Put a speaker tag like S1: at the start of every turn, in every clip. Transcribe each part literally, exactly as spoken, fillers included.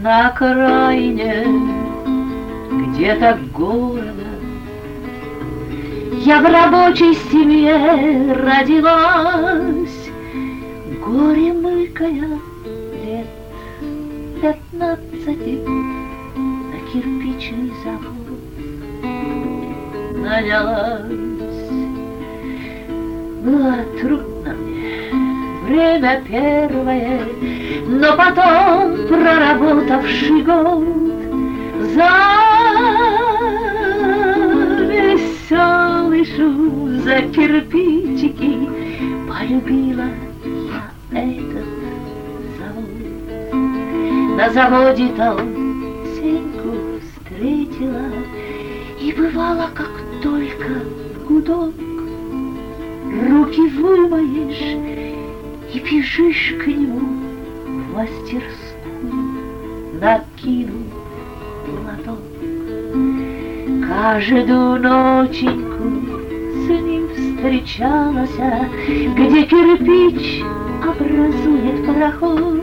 S1: На окраине где-то города я в рабочей семье родилась, горе мыкая лет пятнадцати на кирпичный завод нанялась. Было трудно мне время первое, но потом, проработавший год, за веселый шум, за кирпичики полюбила я этот завод. На заводе там Сеньку встретила, и бывало, как только в гудок руки вымоешь и бежишь к нему в мастерскую, накинув платок. Каждую ноченьку с ним встречалась, где кирпич образует проход.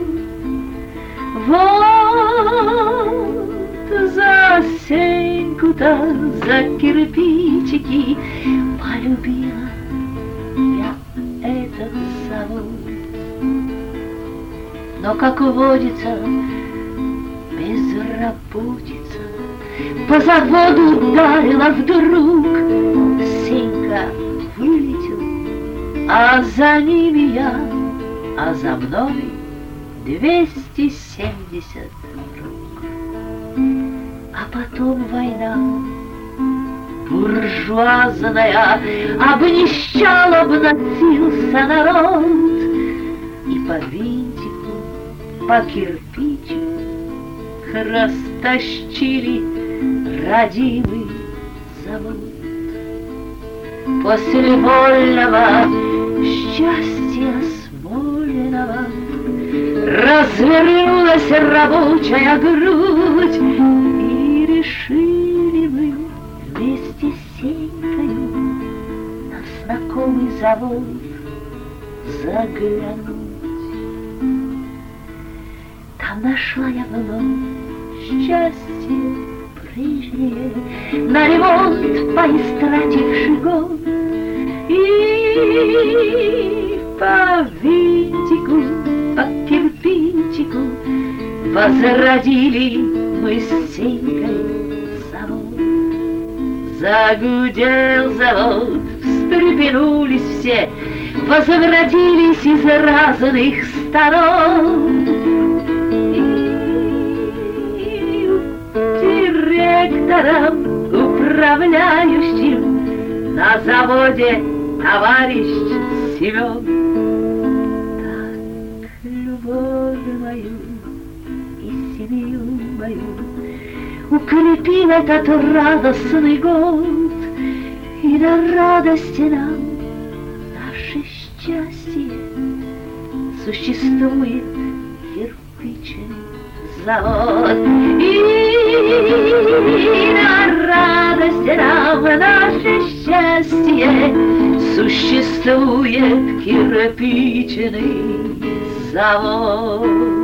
S1: Вот за Сеньку-то, за кирпичики полюбила я этот завод. Но, как водится, безработица по заводу ударила вдруг. Сенька вылетел, а за ними я, а за мной двести семьдесят рук. А потом война буржуазная, обнищал, обносился народ, и по винтику, по кирпичику растащили родимый завод. После вольного счастья Смоленого развернулась рабочая грудь, и решили мы вместе с Сенькою на знакомый завод заглянуть. Там нашла я вновь счастье прежнее, на ремонт поистративший год, и по винтику, по кирпичику возродили мы с Сенькой завод. Загудел завод, встрепенулись все, возвратились из разных сторон. Директором, управляющим на заводе товарищ Семен. Так любовь мою и семью мою укрепил этот радостный год, и на радости нам наше счастье существует кирпичный завод. И на радости нам наше счастье существует кирпичный завод.